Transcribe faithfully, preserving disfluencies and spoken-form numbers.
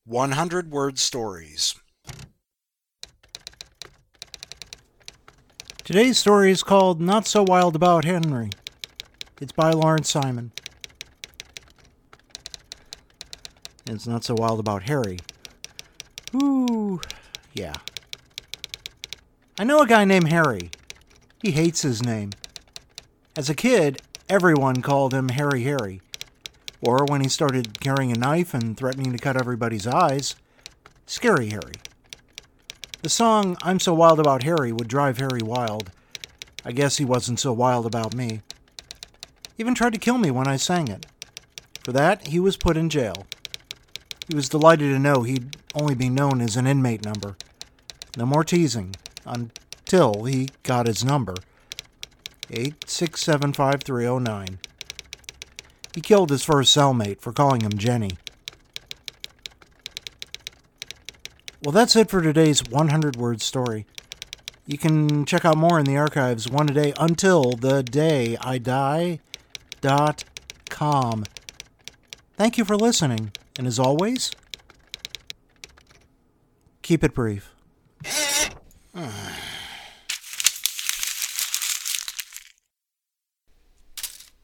one hundred word stories. Today's story is called Not So Wild About Henry. It's by Lawrence Simon. It's not so wild about Harry. Ooh, yeah. I know a guy named Harry. He hates his name. As a kid, everyone called him Harry Harry. Or when he started carrying a knife and threatening to cut everybody's eyes, Scary Harry. The song I'm So Wild About Harry would drive Harry wild. I guess he wasn't so wild about me. Even tried to kill me when I sang it. For that, he was put in jail. He was delighted to know he'd only be known as an inmate number. No more teasing, until he got his number. eight six seven five three oh nine. He killed his first cellmate for calling him Jenny. Well, that's it for today's one hundred word story. You can check out more in the archives one a day until the day I die dot com. Thank you for listening, and as always, keep it brief.